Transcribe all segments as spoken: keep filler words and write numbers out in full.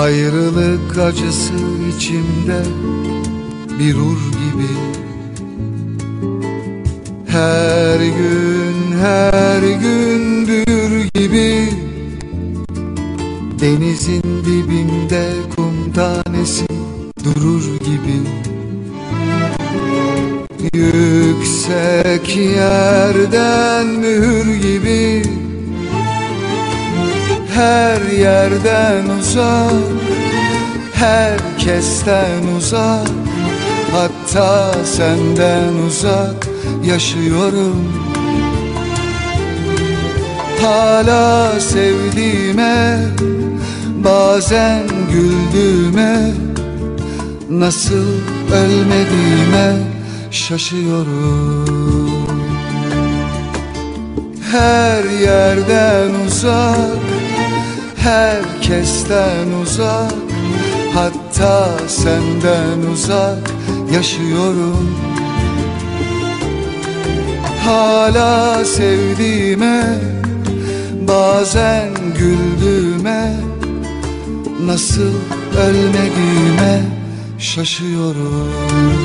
Ayrılık acısı içimde bir ur gibi. Her gün her gün büyür gibi. Denizin dibinde kum tanesi durur gibi. Yüksek yerden mühür gibi. Her yerden uzak, herkesten uzak, hatta senden uzak yaşıyorum. Hala sevdiğime, bazen güldüğüme, nasıl ölmediğime şaşıyorum. Her yerden uzak, herkesten uzak, hatta senden uzak yaşıyorum. Hala sevdiğime, bazen güldüğüme, nasıl ölmediğime şaşıyorum.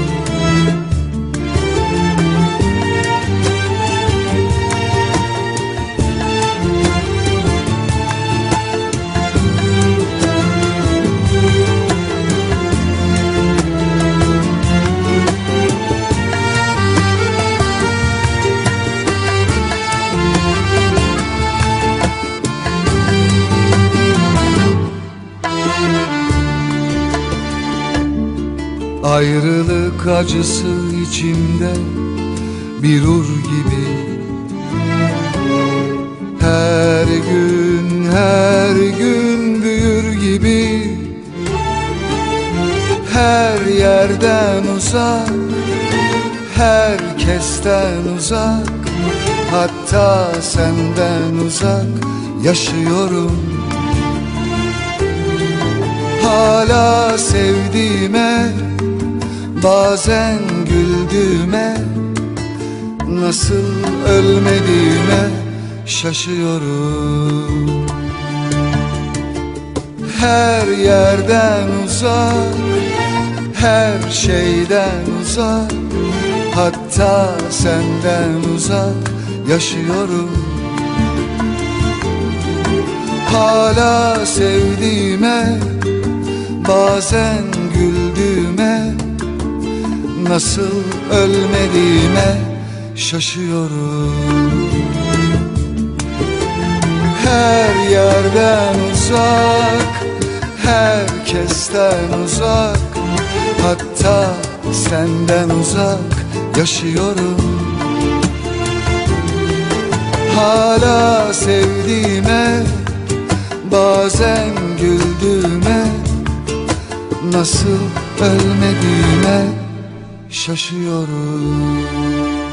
Ayrılık acısı içimde bir ur gibi. Her gün her gün büyür gibi. Her yerden uzak, herkesten uzak, hatta senden uzak yaşıyorum. Hala sevdiğime, bazen güldüğüme, nasıl ölmediğime şaşıyorum. Her yerden uzak, her şeyden uzak, hatta senden uzak yaşıyorum. Hala sevdiğime, bazen güldüğüme, nasıl ölmediğime şaşıyorum. Her yerden uzak, herkesten uzak, hatta senden uzak yaşıyorum. Hala sevdiğime, bazen güldüğüme, nasıl ölmediğime şaşıyorum.